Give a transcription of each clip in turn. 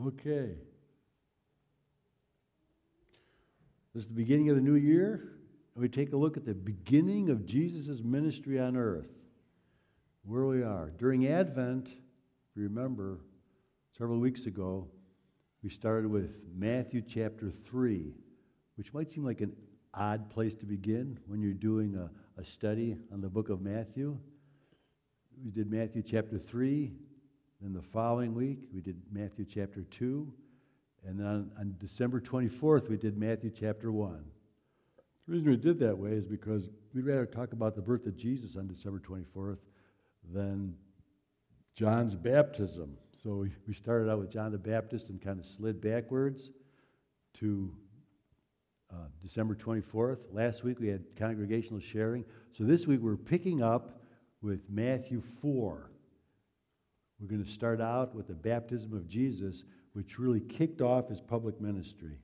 Okay. This is the beginning of the new year, and we take a look at the beginning of Jesus' ministry on earth, where we are. During Advent, if you remember, several weeks ago, we started with Matthew chapter 3, which might seem like an odd place to begin when you're doing a study on the book of Matthew. We did Matthew chapter 3, then the following week we did Matthew chapter 2, and then on December 24th we did Matthew chapter 1. The reason we did that way is because we'd rather talk about the birth of Jesus on December 24th than John's baptism. So we started out with John the Baptist and kind of slid backwards to December 24th. Last week we had congregational sharing. So this week we're picking up with Matthew 4. We're going to start out with the baptism of Jesus, which really kicked off his public ministry.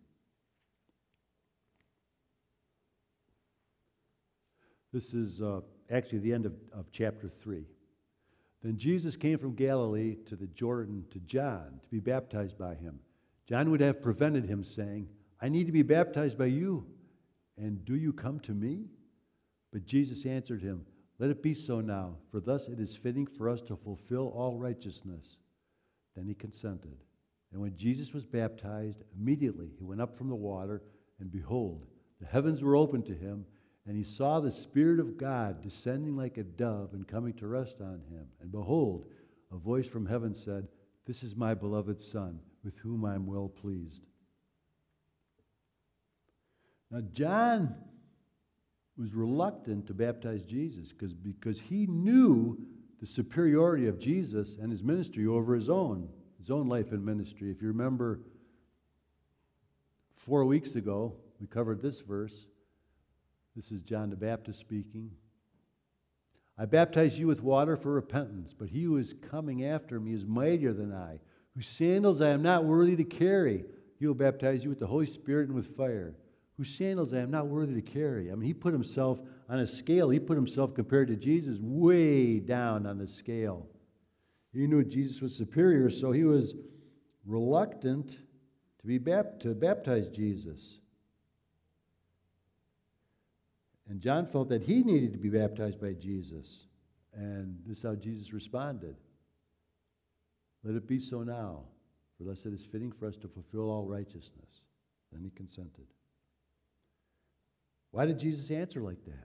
This is actually the end of chapter 3. Then Jesus came from Galilee to the Jordan to John to be baptized by him. John would have prevented him, saying, "I need to be baptized by you, and do you come to me?" But Jesus answered him, "Let it be so now, for thus it is fitting for us to fulfill all righteousness." Then he consented. And when Jesus was baptized, immediately he went up from the water, and behold, the heavens were opened to him, and he saw the Spirit of God descending like a dove and coming to rest on him. And behold, a voice from heaven said, "This is my beloved Son, with whom I am well pleased." Now, John was reluctant to baptize Jesus because he knew the superiority of Jesus and his ministry over his own life and ministry. If you remember, 4 weeks ago, we covered this verse. This is John the Baptist speaking. "I baptize you with water for repentance, but he who is coming after me is mightier than I, whose sandals I am not worthy to carry. He will baptize you with the Holy Spirit and with fire, whose sandals I am not worthy to carry." I mean, he put himself on a scale. He put himself, compared to Jesus, way down on the scale. He knew Jesus was superior, so he was reluctant to baptize Jesus. And John felt that he needed to be baptized by Jesus. And this is how Jesus responded. "Let it be so now, for thus it is fitting for us to fulfill all righteousness." Then he consented. Why did Jesus answer like that?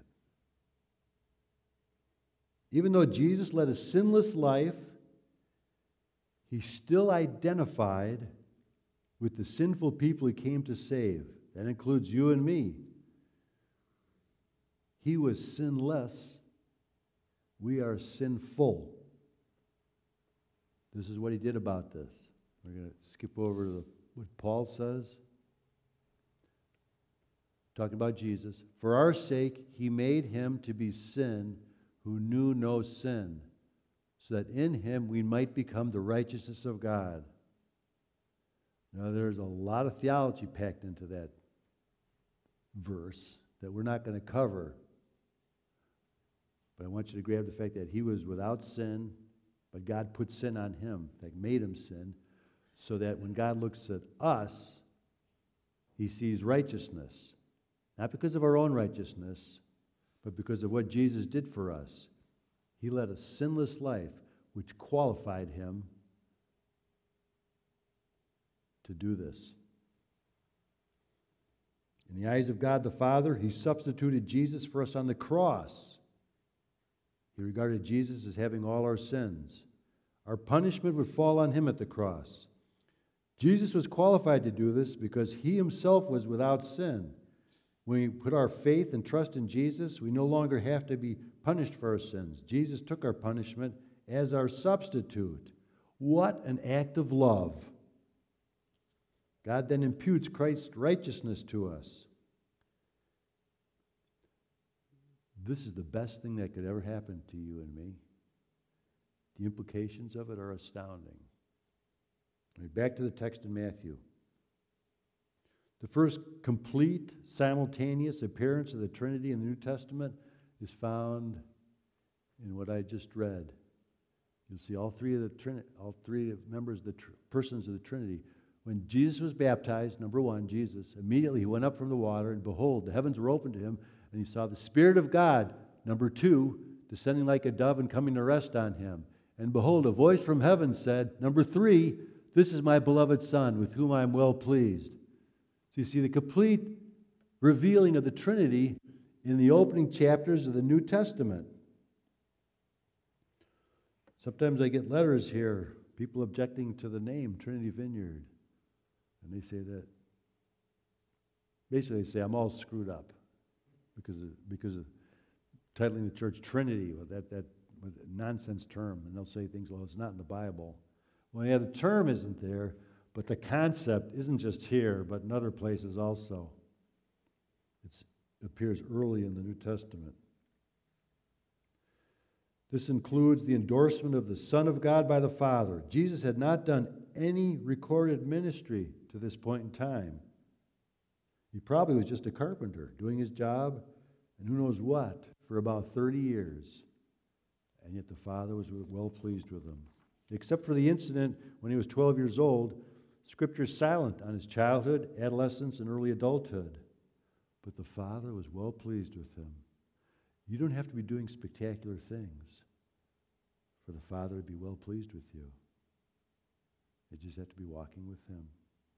Even though Jesus led a sinless life, he still identified with the sinful people he came to save. That includes you and me. He was sinless. We are sinful. This is what he did about this. We're going to skip over to what Paul says. Talking about Jesus. "For our sake, he made him to be sin who knew no sin, so that in him we might become the righteousness of God." Now, there's a lot of theology packed into that verse that we're not going to cover. But I want you to grab the fact that he was without sin, but God put sin on him, that made him sin, so that when God looks at us, he sees righteousness. Not because of our own righteousness, but because of what Jesus did for us. He led a sinless life, which qualified him to do this. In the eyes of God the Father, he substituted Jesus for us on the cross. He regarded Jesus as having all our sins. Our punishment would fall on him at the cross. Jesus was qualified to do this because he himself was without sin. When we put our faith and trust in Jesus, we no longer have to be punished for our sins. Jesus took our punishment as our substitute. What an act of love. God then imputes Christ's righteousness to us. This is the best thing that could ever happen to you and me. The implications of it are astounding. Back to the text in Matthew. The first complete, simultaneous appearance of the Trinity in the New Testament is found in what I just read. You'll see all three members of the persons of the Trinity When Jesus was baptized, number one, Jesus, immediately he went up from the water, and behold, the heavens were opened to him, and he saw the Spirit of God, number two, descending like a dove and coming to rest on him. And behold, a voice from heaven said, number three, this is my beloved Son, with whom I am well pleased. So you see the complete revealing of the Trinity in the opening chapters of the New Testament. Sometimes I get letters here, people objecting to the name Trinity Vineyard. And they say that, basically they say I'm all screwed up because of titling the church Trinity with that nonsense term. And they'll say things, well, it's not in the Bible. Well, yeah, the term isn't there, but the concept isn't just here, but in other places also. It appears early in the New Testament. This includes the endorsement of the Son of God by the Father. Jesus had not done any recorded ministry to this point in time. He probably was just a carpenter doing his job and who knows what for about 30 years. And yet the Father was well pleased with him. Except for the incident when he was 12 years old, Scripture is silent on his childhood, adolescence, and early adulthood. But the Father was well pleased with him. You don't have to be doing spectacular things for the Father to be well pleased with you. You just have to be walking with him.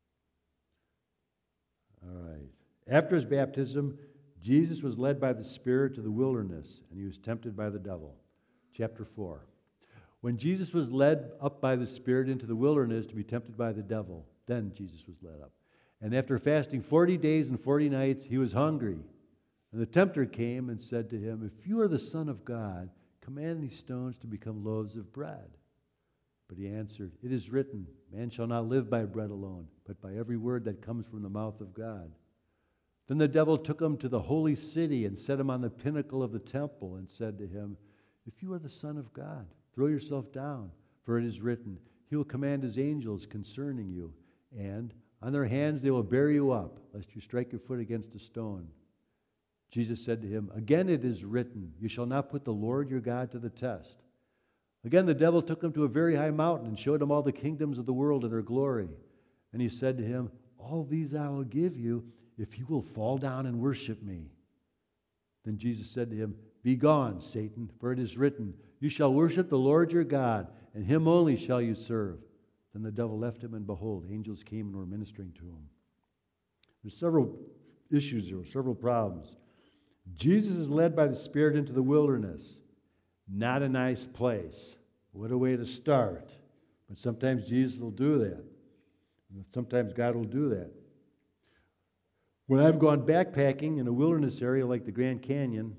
All right. After his baptism, Jesus was led by the Spirit to the wilderness, and he was tempted by the devil. Chapter 4. When Jesus was led up by the Spirit into the wilderness to be tempted by the devil, then Jesus was led up. And after fasting 40 days and 40 nights, he was hungry. And the tempter came and said to him, if you are the Son of God, command these stones to become loaves of bread. But he answered, it is written, man shall not live by bread alone, but by every word that comes from the mouth of God. Then the devil took him to the holy city and set him on the pinnacle of the temple and said to him, if you are the Son of God, throw yourself down, for it is written, he will command his angels concerning you, and on their hands they will bear you up, lest you strike your foot against a stone. Jesus said to him, again it is written, you shall not put the Lord your God to the test. Again the devil took him to a very high mountain and showed him all the kingdoms of the world and their glory. And he said to him, all these I will give you if you will fall down and worship me. Then Jesus said to him, be gone, Satan, for it is written, you shall worship the Lord your God, and him only shall you serve. Then the devil left him, and behold, angels came and were ministering to him. There's several issues here, several problems. Jesus is led by the Spirit into the wilderness. Not a nice place. What a way to start. But sometimes Jesus will do that. Sometimes God will do that. When I've gone backpacking in a wilderness area like the Grand Canyon,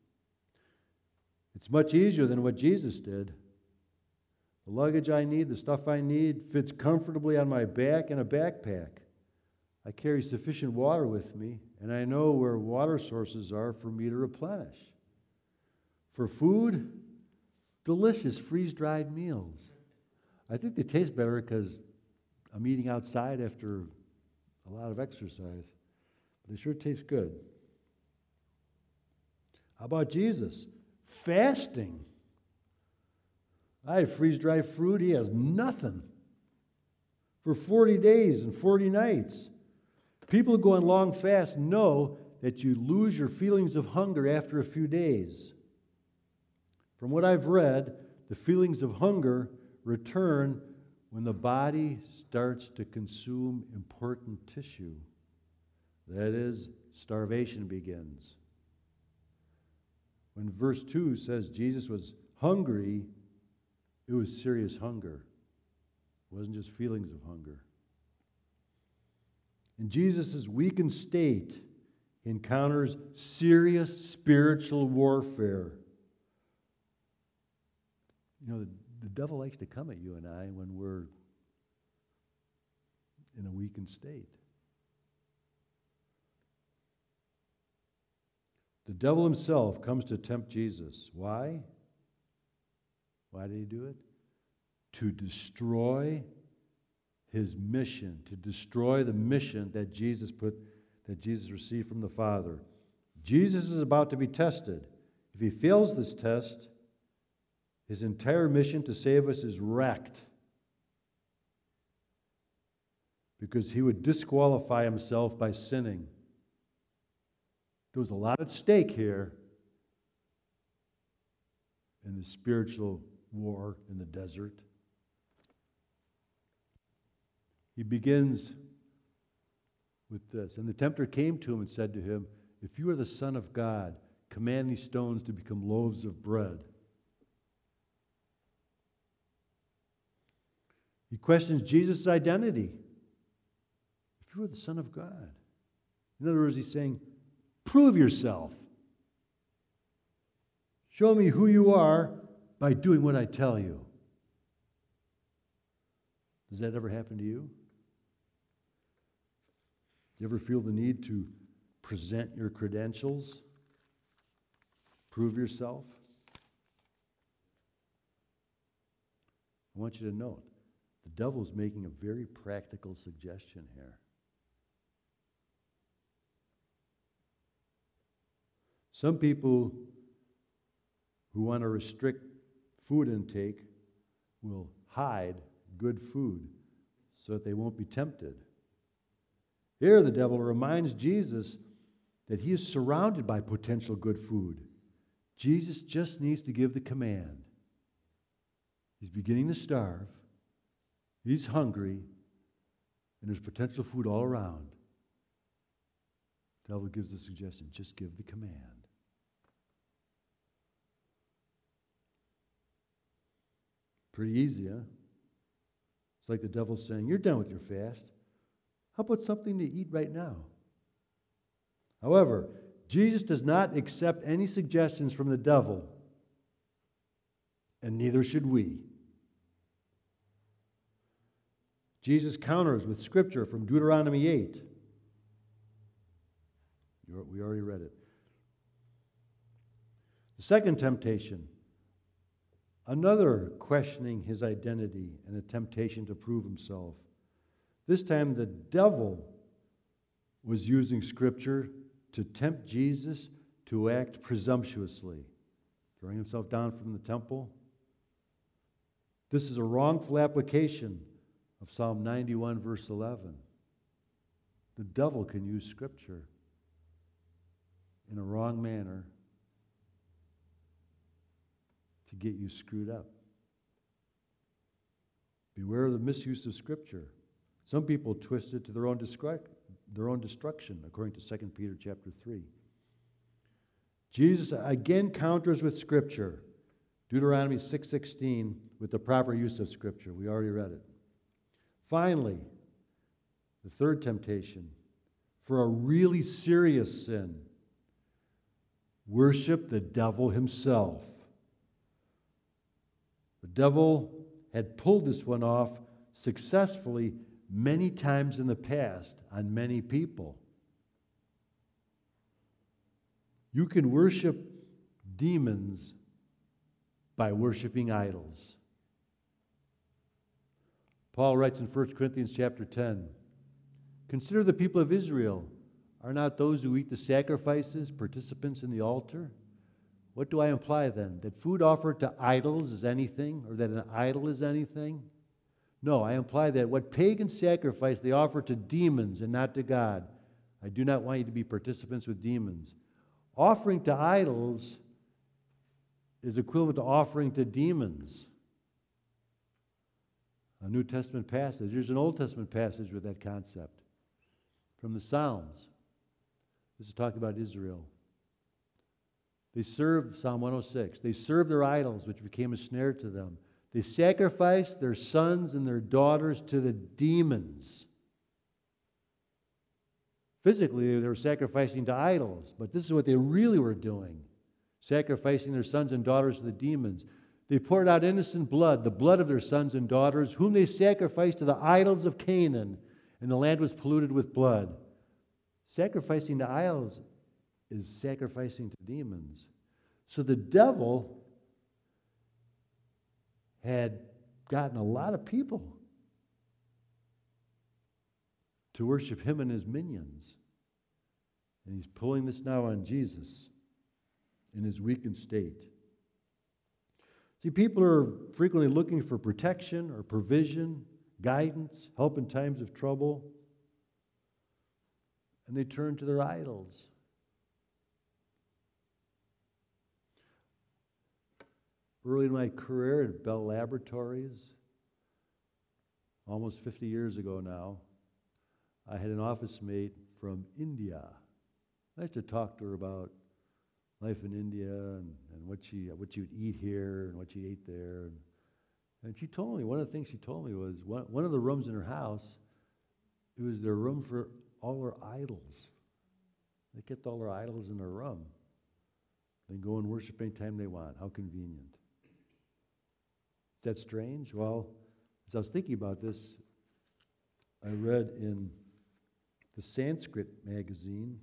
it's much easier than what Jesus did. The luggage I need, the stuff I need, fits comfortably on my back in a backpack. I carry sufficient water with me, and I know where water sources are for me to replenish. For food, delicious freeze-dried meals. I think they taste better because I'm eating outside after a lot of exercise. They sure taste good. How about Jesus? Fasting. I have freeze-dried fruit. He has nothing. For 40 days and 40 nights. People who go on long fasts know that you lose your feelings of hunger after a few days. From what I've read, the feelings of hunger return when the body starts to consume important tissue. That is, starvation begins. When verse 2 says Jesus was hungry, it was serious hunger. It wasn't just feelings of hunger. In Jesus' weakened state, he encounters serious spiritual warfare. You know, the devil likes to come at you and I when we're in a weakened state. The devil himself comes to tempt Jesus. Why? Why did he do it? To destroy his mission, to destroy the mission that Jesus received from the Father. Jesus is about to be tested. If he fails this test, his entire mission to save us is wrecked. because he would disqualify himself by sinning. There was a lot at stake here in the spiritual war in the desert. He begins with this. And the tempter came to him and said to him, "If you are the Son of God, command these stones to become loaves of bread." He questions Jesus' identity. If you are the Son of God. In other words, he's saying, prove yourself. Show me who you are by doing what I tell you. Does that ever happen to you? Do you ever feel the need to present your credentials? Prove yourself? I want you to note, the devil's making a very practical suggestion here. Some people who want to restrict food intake will hide good food so that they won't be tempted. Here the devil reminds Jesus that he is surrounded by potential good food. Jesus just needs to give the command. He's beginning to starve. He's hungry. And there's potential food all around. The devil gives the suggestion, just give the command. Pretty easy, huh? It's like the devil saying, you're done with your fast. How about something to eat right now? However, Jesus does not accept any suggestions from the devil, and neither should we. Jesus counters with scripture from Deuteronomy 8. We already read it. The second temptation, another questioning his identity and a temptation to prove himself. This time the devil was using scripture to tempt Jesus to act presumptuously, throwing himself down from the temple. This is a wrongful application of Psalm 91, verse 11. The devil can use scripture in a wrong manner to get you screwed up. Beware of the misuse of scripture. Some people twist it to their own destruction, according to 2 Peter chapter 3. Jesus again counters with scripture. Deuteronomy 6:16 with the proper use of scripture. We already read it. Finally, the third temptation, for a really serious sin, worship the devil himself. The devil had pulled this one off successfully many times in the past on many people. You can worship demons by worshiping idols. Paul writes in 1 Corinthians chapter 10, "Consider the people of Israel. Are not those who eat the sacrifices participants in the altar? What do I imply then? That food offered to idols is anything, or that an idol is anything? No, I imply that what pagan sacrifice they offer to demons and not to God. I do not want you to be participants with demons. Offering to idols is equivalent to offering to demons." A New Testament passage. There's an Old Testament passage with that concept. From the Psalms. This is talking about Israel. They served, Psalm 106, they served their idols, which became a snare to them. They sacrificed their sons and their daughters to the demons. Physically, they were sacrificing to idols, but this is what they really were doing, sacrificing their sons and daughters to the demons. They poured out innocent blood, the blood of their sons and daughters, whom they sacrificed to the idols of Canaan, and the land was polluted with blood. Sacrificing to idols is sacrificing to demons. So the devil had gotten a lot of people to worship him and his minions. And he's pulling this now on Jesus in his weakened state. See, people are frequently looking for protection or provision, guidance, help in times of trouble. And they turn to their idols. Early in my career at Bell Laboratories, almost 50 years ago now, I had an office mate from India. I used to talk to her about life in India and what she would eat here and what she ate there. And she told me, one of the things she told me was one of the rooms in her house, it was their room for all her idols. They kept all their idols in their room. They can go and worship anytime they want. How convenient. Is that strange? Well, as I was thinking about this, I read in the Sanskrit magazine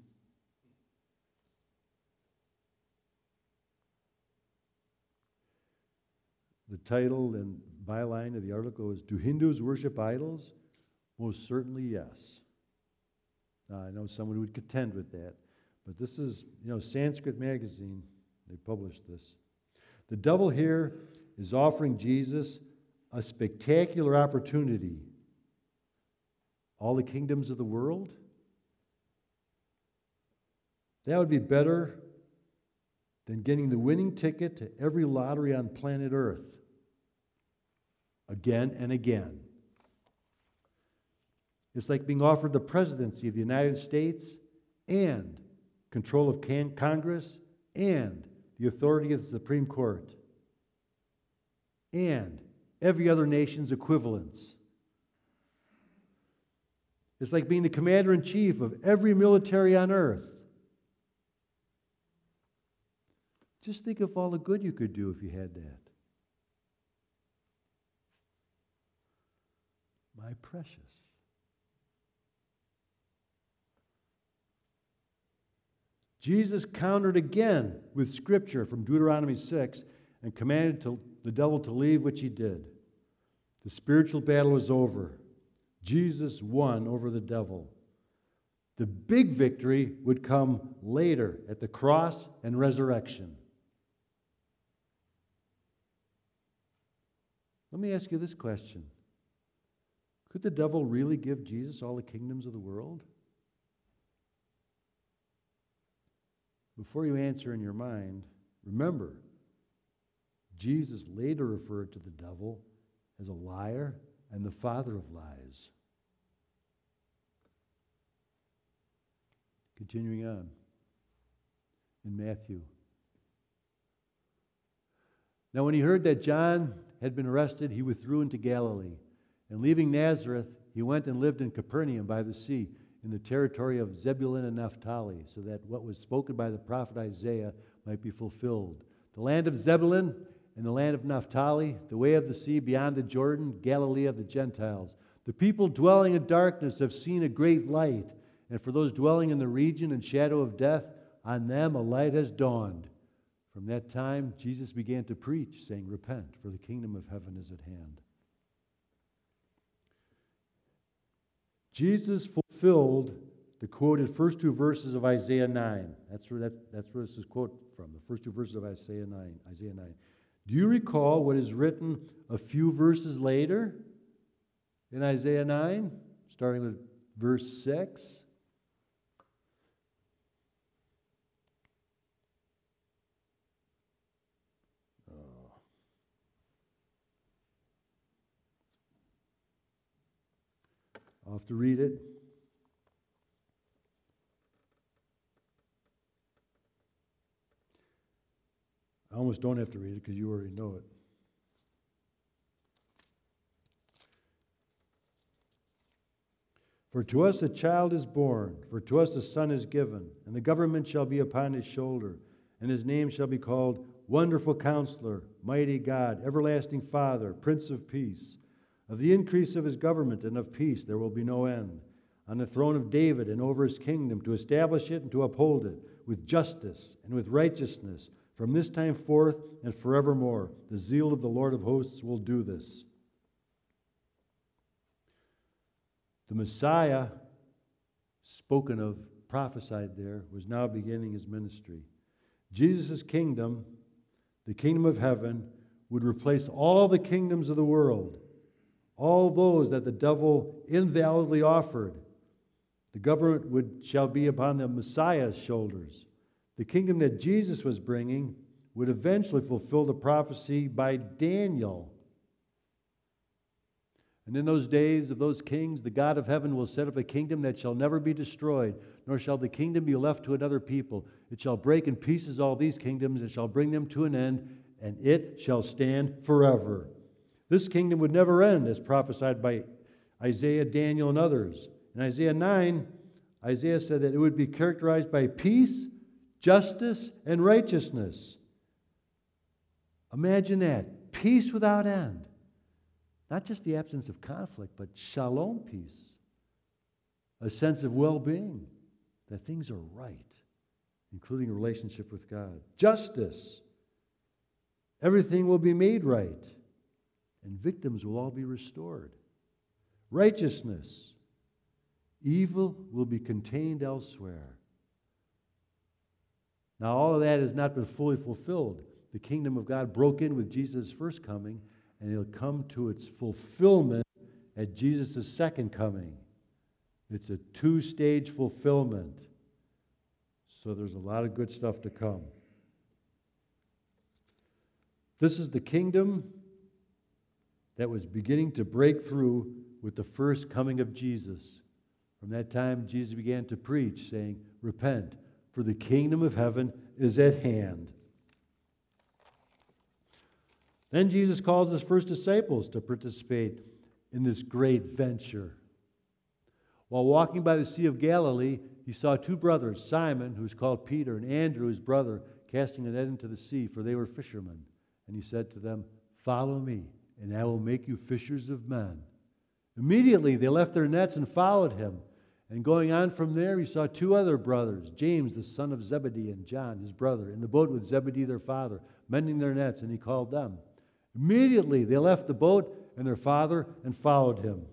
the title and byline of the article is, "Do Hindus worship idols?" Most certainly yes. Now, I know someone would contend with that, but this is, Sanskrit magazine, they published this. The devil here is offering Jesus a spectacular opportunity. All the kingdoms of the world? That would be better than getting the winning ticket to every lottery on planet Earth. Again and again. It's like being offered the presidency of the United States and control of Congress and the authority of the Supreme Court and every other nation's equivalents. It's like being the commander-in-chief of every military on earth. Just think of all the good you could do if you had that. My precious. Jesus countered again with Scripture from Deuteronomy 6 and commanded the devil to leave, which he did. The spiritual battle was over. Jesus won over the devil. The big victory would come later at the cross and resurrection. Let me ask you this question. Could the devil really give Jesus all the kingdoms of the world? Before you answer in your mind, remember, Jesus later referred to the devil as a liar and the father of lies. Continuing on in Matthew. Now when he heard that John had been arrested, he withdrew into Galilee. And leaving Nazareth, he went and lived in Capernaum by the sea, in the territory of Zebulun and Naphtali, so that what was spoken by the prophet Isaiah might be fulfilled. The land of Zebulun and the land of Naphtali, the way of the sea beyond the Jordan, Galilee of the Gentiles. The people dwelling in darkness have seen a great light, and for those dwelling in the region and shadow of death, on them a light has dawned. From that time, Jesus began to preach, saying, "Repent, for the kingdom of heaven is at hand." Jesus fulfilled the quoted first two verses of Isaiah 9. That's where this is quoted from, the first two verses of Isaiah 9. Do you recall what is written a few verses later in Isaiah 9, starting with verse 6? I'll have to read it. I almost don't have to read it because you already know it. For to us a child is born, for to us a son is given, and the government shall be upon his shoulder, and his name shall be called Wonderful Counselor, Mighty God, Everlasting Father, Prince of Peace. Of the increase of his government and of peace there will be no end, on the throne of David and over his kingdom, to establish it and to uphold it with justice and with righteousness from this time forth and forevermore. The zeal of the Lord of hosts will do this. The Messiah, spoken of, prophesied there, was now beginning his ministry. Jesus' kingdom, the kingdom of heaven, would replace all the kingdoms of the world. all those that the devil invalidly offered. The government shall be upon the Messiah's shoulders. The kingdom that Jesus was bringing would eventually fulfill the prophecy by Daniel. And in those days of those kings, the God of heaven will set up a kingdom that shall never be destroyed, nor shall the kingdom be left to another people. It shall break in pieces all these kingdoms, and shall bring them to an end, and it shall stand forever. This kingdom would never end, as prophesied by Isaiah, Daniel, and others. In Isaiah 9, Isaiah said that it would be characterized by peace, justice, and righteousness. Imagine that. Peace without end. Not just the absence of conflict, but shalom peace. A sense of well-being, that things are right, including a relationship with God. Justice. Everything will be made right, and victims will all be restored. Righteousness. Evil will be contained elsewhere. Now, all of that has not been fully fulfilled. The kingdom of God broke in with Jesus' first coming, and it'll come to its fulfillment at Jesus' second coming. It's a two-stage fulfillment. So there's a lot of good stuff to come. This is the kingdom that was beginning to break through with the first coming of Jesus. From that time, Jesus began to preach, saying, "Repent, for the kingdom of heaven is at hand." Then Jesus calls his first disciples to participate in this great venture. While walking by the Sea of Galilee, he saw two brothers, Simon, who's called Peter, and Andrew, his brother, casting a net into the sea, for they were fishermen. And he said to them, "Follow me, and I will make you fishers of men." Immediately they left their nets and followed him. And going on from there, he saw two other brothers, James, the son of Zebedee, and John, his brother, in the boat with Zebedee, their father, mending their nets, and he called them. Immediately they left the boat and their father and followed him.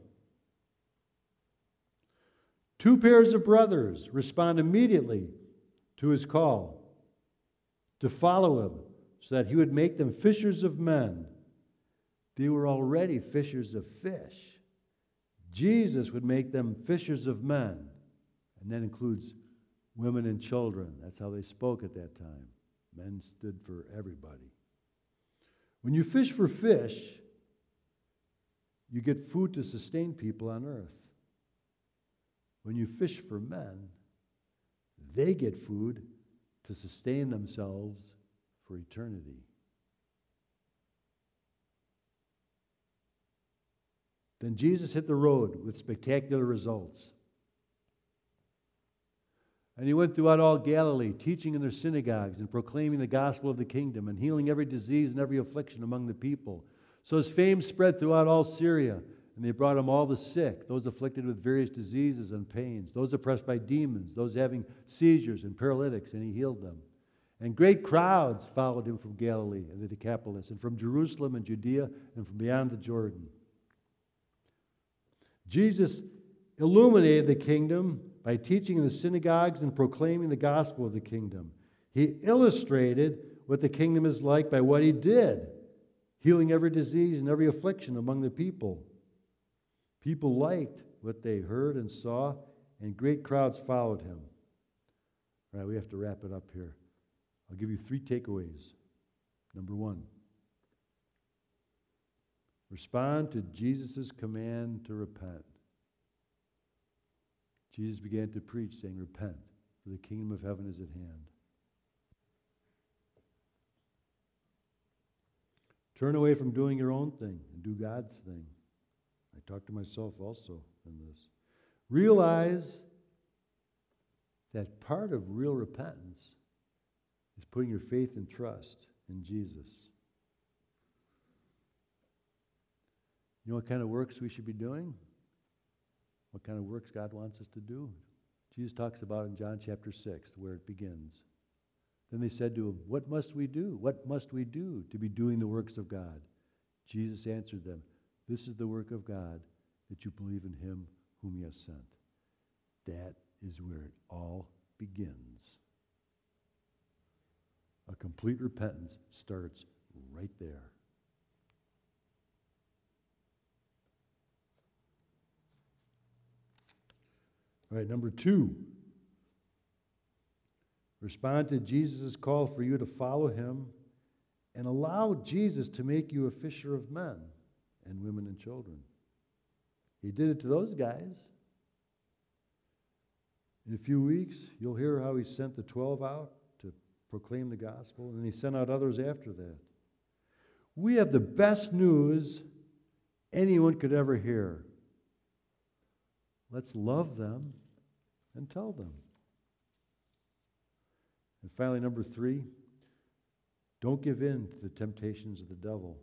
Two pairs of brothers respond immediately to his call to follow him so that he would make them fishers of men. They were already fishers of fish. Jesus would make them fishers of men. And that includes women and children. That's how they spoke at that time. Men stood for everybody. When you fish for fish, you get food to sustain people on earth. When you fish for men, they get food to sustain themselves for eternity. Then Jesus hit the road with spectacular results. And he went throughout all Galilee, teaching in their synagogues and proclaiming the gospel of the kingdom and healing every disease and every affliction among the people. So his fame spread throughout all Syria, and they brought him all the sick, those afflicted with various diseases and pains, those oppressed by demons, those having seizures and paralytics, and he healed them. And great crowds followed him from Galilee and the Decapolis, and from Jerusalem and Judea, and from beyond the Jordan. Jesus illuminated the kingdom by teaching in the synagogues and proclaiming the gospel of the kingdom. He illustrated what the kingdom is like by what he did, healing every disease and every affliction among the people. People liked what they heard and saw, and great crowds followed him. All right, we have to wrap it up here. I'll give you 3 takeaways. Number 1, respond to Jesus' command to repent. Jesus began to preach, saying, "Repent, for the kingdom of heaven is at hand." Turn away from doing your own thing and do God's thing. I talk to myself also in this. Realize that part of real repentance is putting your faith and trust in Jesus. You know what kind of works we should be doing? What kind of works God wants us to do? Jesus talks about in John chapter 6, where it begins. Then they said to him, "What must we do? What must we do to be doing the works of God?" Jesus answered them, "This is the work of God, that you believe in him whom he has sent." That is where it all begins. A complete repentance starts right there. All right, number 2. Respond to Jesus' call for you to follow him and allow Jesus to make you a fisher of men and women and children. He did it to those guys. In a few weeks, you'll hear how he sent the 12 out to proclaim the gospel, and he sent out others after that. We have the best news anyone could ever hear. Let's love them and tell them. And finally, number 3, don't give in to the temptations of the devil.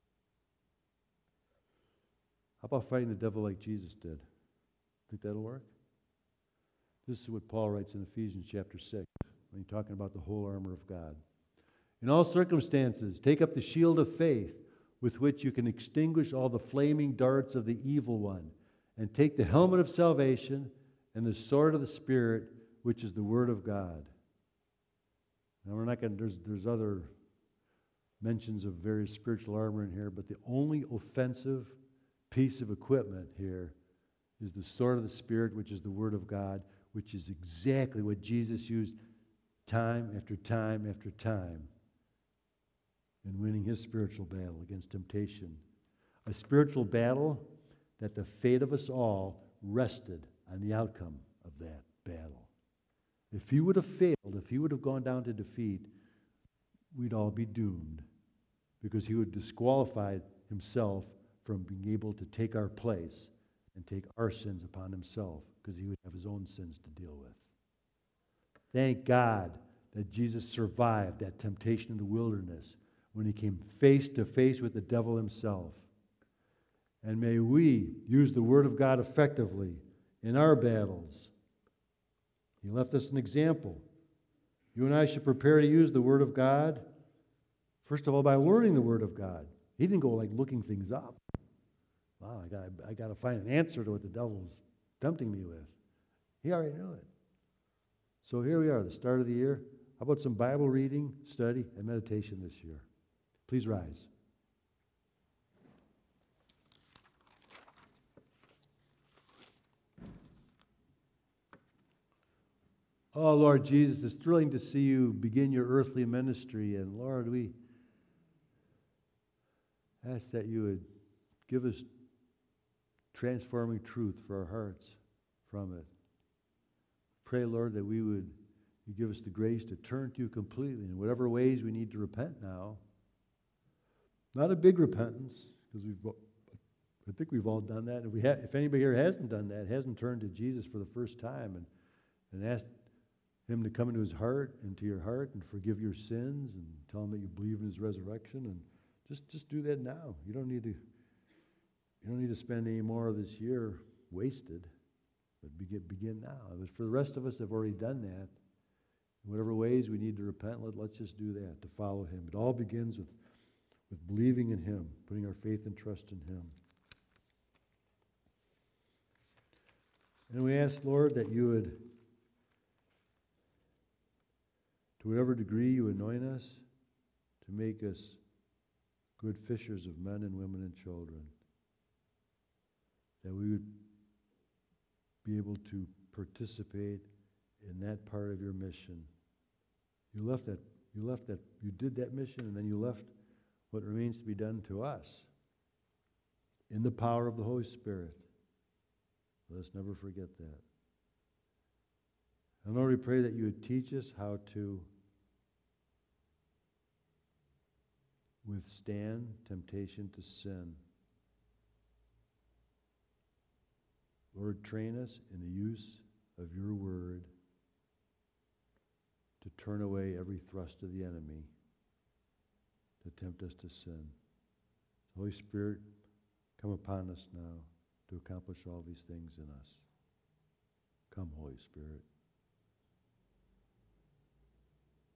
How about fighting the devil like Jesus did? Think that'll work? This is what Paul writes in Ephesians chapter 6 when he's talking about the whole armor of God. In all circumstances, take up the shield of faith with which you can extinguish all the flaming darts of the evil one, and take the helmet of salvation and the sword of the Spirit, which is the word of God. Now we're not going to, there's other mentions of various spiritual armor in here, but the only offensive piece of equipment here is the sword of the Spirit, which is the word of God, which is exactly what Jesus used time after time after time in winning his spiritual battle against temptation. A spiritual battle that the fate of us all rested on the outcome of that battle. If he would have failed, if he would have gone down to defeat, we'd all be doomed, because he would have disqualified himself from being able to take our place and take our sins upon himself, because he would have his own sins to deal with. Thank God that Jesus survived that temptation in the wilderness when he came face to face with the devil himself. And may we use the word of God effectively in our battles. He left us an example. You and I should prepare to use the word of God, first of all, by learning the word of God. He didn't go like looking things up. Wow, I got to find an answer to what the devil's tempting me with. He already knew it. So here we are, the start of the year. How about some Bible reading, study, and meditation this year? Please rise. Oh, Lord Jesus, it's thrilling to see you begin your earthly ministry. And Lord, we ask that you would give us transforming truth for our hearts from it. Pray, Lord, that you give us the grace to turn to you completely in whatever ways we need to repent now. Not a big repentance, because I think we've all done that. If anybody here hasn't done that, hasn't turned to Jesus for the first time and asked him to come into his heart, into your heart, and forgive your sins, and tell him that you believe in his resurrection, and just do that now. You don't need to spend any more of this year wasted, but begin now. But for the rest of us that have already done that, in whatever ways we need to repent, let's just do that, to follow him. It all begins with believing in him, putting our faith and trust in him. And we ask, Lord, that you would, to whatever degree you anoint us, to make us good fishers of men and women and children, that we would be able to participate in that part of your mission. You did that mission, and then you left what remains to be done to us in the power of the Holy Spirit. Let us never forget that. And Lord, we pray that you would teach us how to withstand temptation to sin. Lord, train us in the use of your word to turn away every thrust of the enemy to tempt us to sin. Holy Spirit, come upon us now to accomplish all these things in us. Come, Holy Spirit.